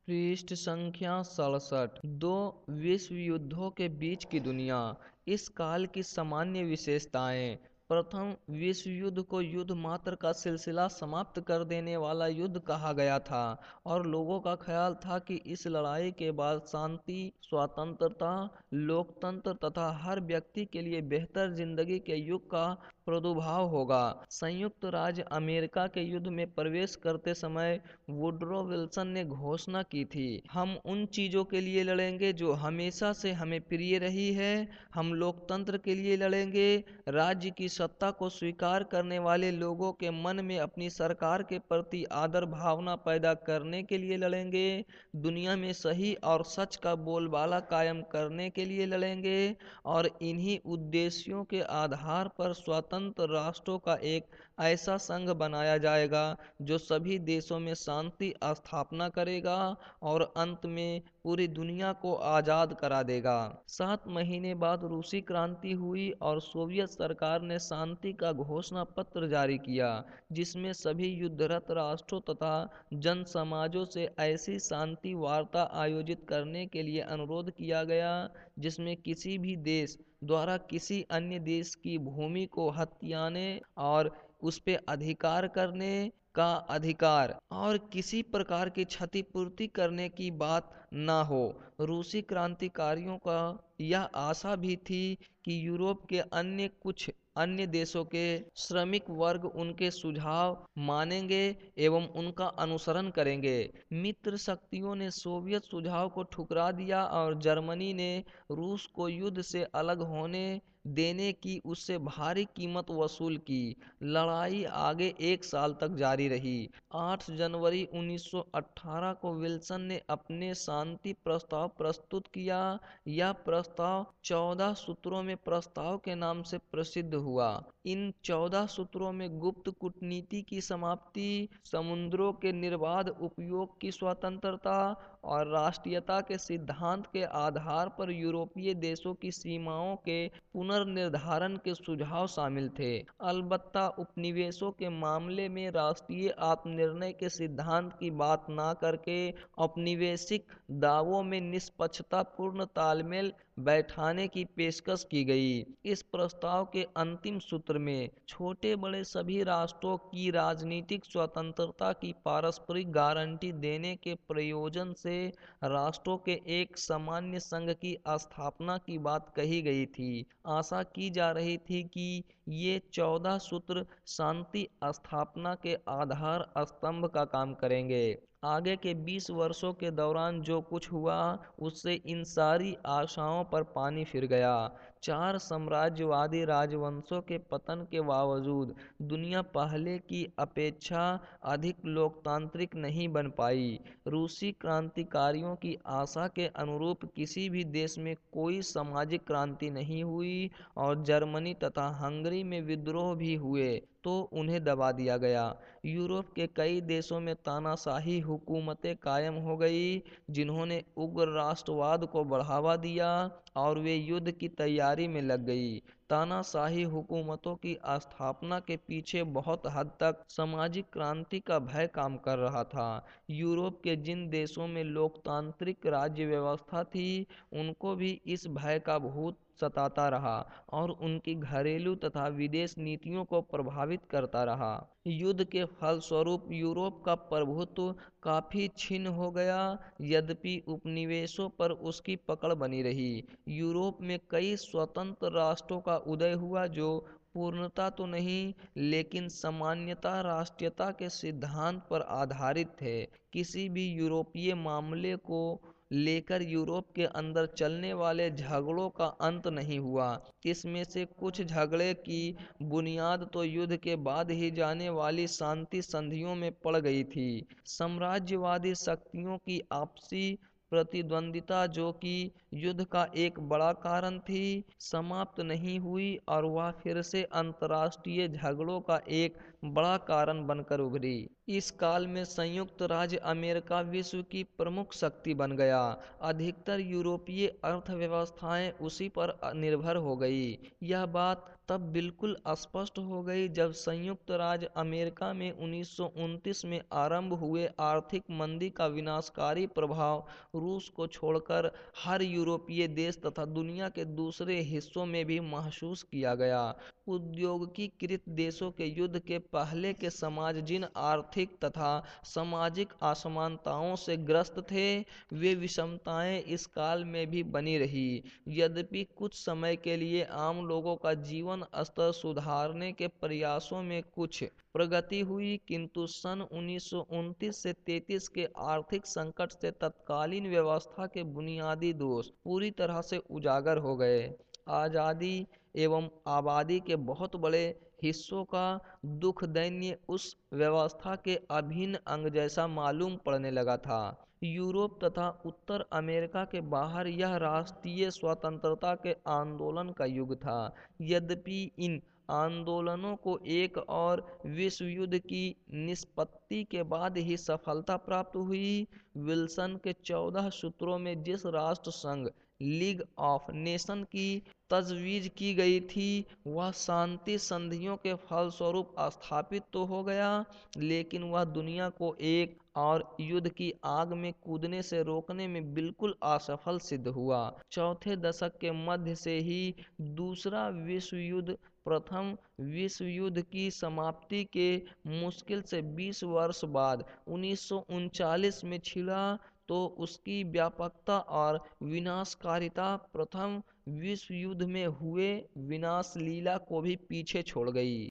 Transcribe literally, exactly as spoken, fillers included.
पृष्ठ संख्या सड़सठ। दो विश्व युद्धों के बीच की दुनिया। इस काल की सामान्य विशेषताएं। प्रथम विश्व युद्ध को युद्ध मात्र का सिलसिला समाप्त कर देने वाला युद्ध कहा गया था और लोगों का ख्याल था कि इस लड़ाई के बाद शांति, स्वतंत्रता, लोकतंत्र तथा हर व्यक्ति के लिए बेहतर जिंदगी के युग का प्रादुर्भाव होगा। संयुक्त राज्य अमेरिका के युद्ध में प्रवेश करते समय वुडरो विल्सन ने घोषणा की थी, हम उन चीजों के लिए लड़ेंगे जो हमेशा से हमें प्रिय रही है। हम लोकतंत्र के लिए लड़ेंगे, राज्य की सत्ता को स्वीकार करने वाले लोगों के मन में अपनी सरकार के प्रति आदर भावना पैदा करने के लिए लड़ेंगे, दुनिया में सही और सच का बोलबाला कायम करने के लिए लड़ेंगे और इन्हीं उद्देश्यों के आधार पर स्वतंत्र राष्ट्रों का एक ऐसा संघ बनाया जाएगा जो सभी देशों में शांति स्थापना करेगा और अंत में पूरी दुनिया को आजाद करा देगा। सात महीने बाद रूसी क्रांति हुई और सोवियत सरकार ने शांति का घोषणा पत्र जारी किया, जिसमें सभी युद्धरत राष्ट्रों तथा जन समाजों से ऐसी शांति वार्ता आयोजित करने के लिए अनुरोध किया गया जिसमें किसी भी देश द्वारा किसी अन्य देश की भूमि को हथियाने और उस पे अधिकार करने का अधिकार और किसी प्रकार की क्षतिपूर्ति करने की बात न हो। रूसी क्रांतिकारियों का यह आशा भी थी कि यूरोप के अन्य कुछ अन्य देशों के श्रमिक वर्ग उनके सुझाव मानेंगे एवं उनका अनुसरण करेंगे। मित्र शक्तियों ने सोवियत सुझाव को ठुकरा दिया और जर्मनी ने रूस को युद्ध से अलग होने देने की उससे भारी कीमत वसूल की। लड़ाई आगे एक साल तक जारी रही। आठ जनवरी उन्नीस सौ अठारह को विल्सन ने अपने शांति प्रस्ताव प्रस्तुत किया। यह प्रस्ताव चौदह सूत्रों में प्रस्ताव के नाम से प्रसिद्ध हुआ। इन चौदह सूत्रों में गुप्त कूटनीति की समाप्ति, समुद्रों के निर्बाध उपयोग की स्वतंत्रता और राष्ट्रीयता के सिद्धांत के आधार पर यूरोपीय देशों की सीमाओं के पुनर्निर्धारण के सुझाव शामिल थे। अलबत्ता उपनिवेशों के मामले में राष्ट्रीय आत्मनिर्णय के सिद्धांत की बात न करके औपनिवेशिक दावों में निष्पक्षतापूर्ण तालमेल बैठाने की पेशकश की गई। इस प्रस्ताव के अंतिम सूत्र में छोटे बड़े सभी राष्ट्रों की राजनीतिक स्वतंत्रता की पारस्परिक गारंटी देने के प्रयोजन से राष्ट्रों के एक सामान्य संघ की स्थापना की बात कही गई थी। आशा की जा रही थी कि ये चौदह सूत्र शांति स्थापना के आधार स्तंभ का काम करेंगे। आगे के बीस वर्षों के दौरान जो कुछ हुआ उससे इन सारी आशाओं पर पानी फिर गया। चार साम्राज्यवादी राजवंशों के पतन के बावजूद दुनिया पहले की अपेक्षा अधिक लोकतांत्रिक नहीं बन पाई। रूसी क्रांतिकारियों की आशा के अनुरूप किसी भी देश में कोई सामाजिक क्रांति नहीं हुई और जर्मनी तथा हंगरी में विद्रोह भी हुए तो उन्हें दबा दिया गया। यूरोप के कई देशों में तानाशाही हुकूमतें कायम हो गई जिन्होंने उग्र राष्ट्रवाद को बढ़ावा दिया और वे युद्ध की तैयारी में लग गई। तानाशाही हुकूमतों की स्थापना के पीछे बहुत हद तक सामाजिक क्रांति का भय काम कर रहा था। यूरोप के जिन देशों में लोकतांत्रिक राज्य व्यवस्था थी उनको भी इस भय का भूत सताता रहा और उनकी घरेलू तथा विदेश नीतियों को प्रभावित करता रहा। युद्ध के फलस्वरूप यूरोप का प्रभुत्व काफी क्षीण हो गया, यद्यपि उपनिवेशों पर उसकी पकड़ बनी रही। यूरोप में कई स्वतंत्र राष्ट्रों का उदय हुआ जो पूर्णता तो नहीं लेकिन सामान्यता राष्ट्रीयता के सिद्धांत पर आधारित थे। किसी भी यूरोपीय मामले को लेकर यूरोप के अंदर चलने वाले झगड़ों का अंत नहीं हुआ। इसमें से कुछ झगड़े की बुनियाद तो युद्ध के बाद ही जाने वाली शांति संधियों में पड़ गई थी। साम्राज्यवादी शक्तियों की आपसी प्रतिद्वंदिता जो कि युद्ध का एक बड़ा कारण थी समाप्त नहीं हुई और वह फिर से अंतर्राष्ट्रीय झगड़ों का एक बड़ा कारण बनकर उभरी। इस काल में संयुक्त राज्य अमेरिका विश्व की प्रमुख शक्ति बन गया। अधिकतर यूरोपीय अर्थव्यवस्थाएं उसी पर निर्भर हो गई। यह बात तब बिल्कुल स्पष्ट हो गई जब संयुक्त राज्य अमेरिका में उन्नीस सौ उनतीस में आरंभ हुए आर्थिक मंदी का विनाशकारी प्रभाव रूस को छोड़कर हर यूरोपीय देश तथा दुनिया के दूसरे हिस्सों में भी महसूस किया गया। उद्योगीकृत देशों के युद्ध के पहले के समाज जिन आर्थिक तथा सामाजिक असमानताओं से ग्रस्त थे, वे विषमताएं इस काल में भी बनी रही। यद्यपि कुछ समय के लिए आम लोगों का जीवन स्तर सुधारने के प्रयासों में कुछ प्रगति हुई, किंतु सन उन्नीस सौ उनतीस से तैंतीस के आर्थिक संकट से तत्कालीन व्यवस्था के बुनियादी दोष पूरी तरह से उजागर हो गए। आज़ादी एवं आबादी के बहुत बड़े हिस्सों का दुख दैन्य उस व्यवस्था के अभिन्न अंग जैसा मालूम पड़ने लगा था। यूरोप तथा उत्तर अमेरिका के बाहर यह राष्ट्रीय स्वतंत्रता के आंदोलन का युग था। यद्यपि इन आंदोलनों को एक और विश्व युद्ध की निष्पत्ति के बाद ही सफलता प्राप्त हुई। विल्सन के चौदह सूत्रों में जिस राष्ट्र संघ लीग ऑफ नेशन की तजवीज की गई थी, वह शांति संधियों के फलस्वरूप स्थापित तो हो गया, लेकिन वह दुनिया को एक और युद्ध की आग में कूदने से रोकने में बिल्कुल असफल सिद्ध हुआ। चौथे दशक के मध्य से ही दूसरा विश्व युद्ध प्रथम विश्व युद्ध की समाप्ति के मुश्किल से बीस वर्ष बाद उन्नीस सौ उनचालीस में छिड़ा, तो उसकी व्यापकता और विनाशकारिता प्रथम विश्व युद्ध में हुए विनाश लीला को भी पीछे छोड़ गई।